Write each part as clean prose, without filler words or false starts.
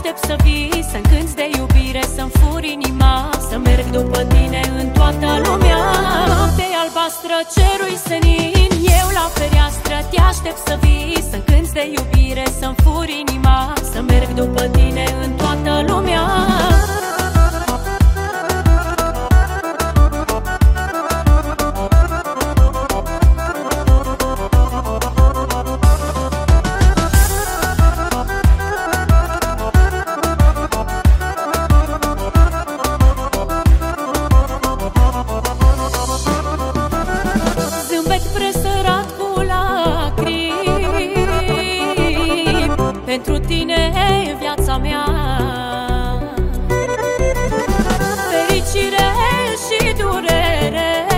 aștept să vii, să-mi cânți de iubire, să-mi furi inima, să merg după tine în toată lumea. Noapte albastră, cerul senin, eu la fereastră te aștept să vii, să-mi cânți de iubire, să-mi furi inima, să merg după tine în toată lumea. Pentru tine e viața mea, fericire și durere,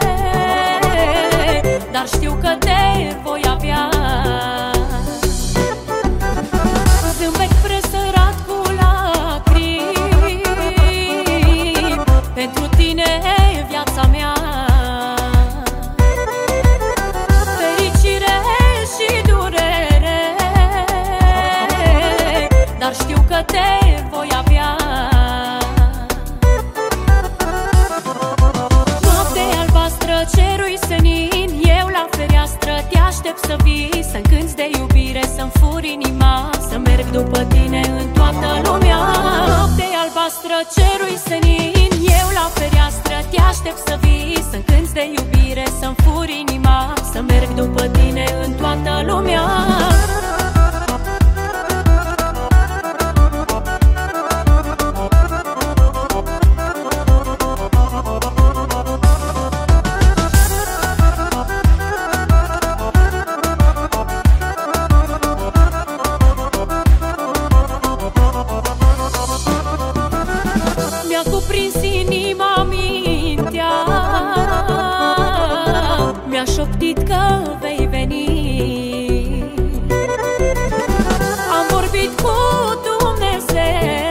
dar știu că te voi avea. Zâmbet presărat cu lacrimi, pentru tine e viața mea. Dar știu că te voi avea. Noapte albastră, cerul senin, eu la fereastră te aștept să vii, să-mi cânți de iubire, să-mi furi inima, să merg după tine în toată lumea. Noapte albastră, cerul senin, eu la fereastră te aștept să vii, să-mi cânți de iubire, să-mi furi inima, să merg după tine în toată lumea. Mi-a cuprins inima mintea, mi-a șoptit că vei veni. Am vorbit cu Dumnezeu,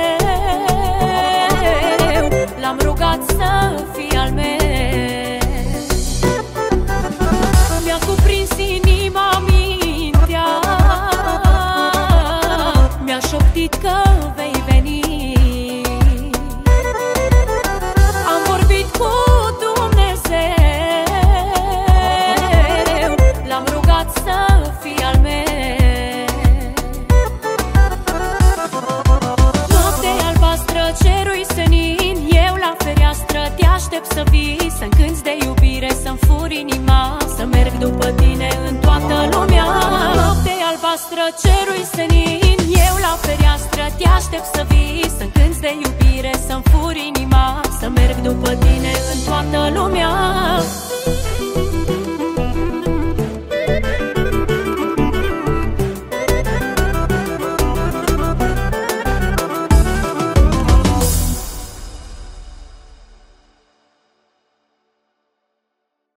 l-am rugat să fii al meu. Mi-a cuprins inima mintea, mi-a șoptit că vei veni. Te aștept să vii, să-mi cânți de iubire, să-mi furi inima, să merg după tine în toată lumea. Noapte albastră, cerul senin, eu la fereastră te aștept să vii, să-mi cânți de iubire, să-mi furi inima, să merg după tine în toată lumea.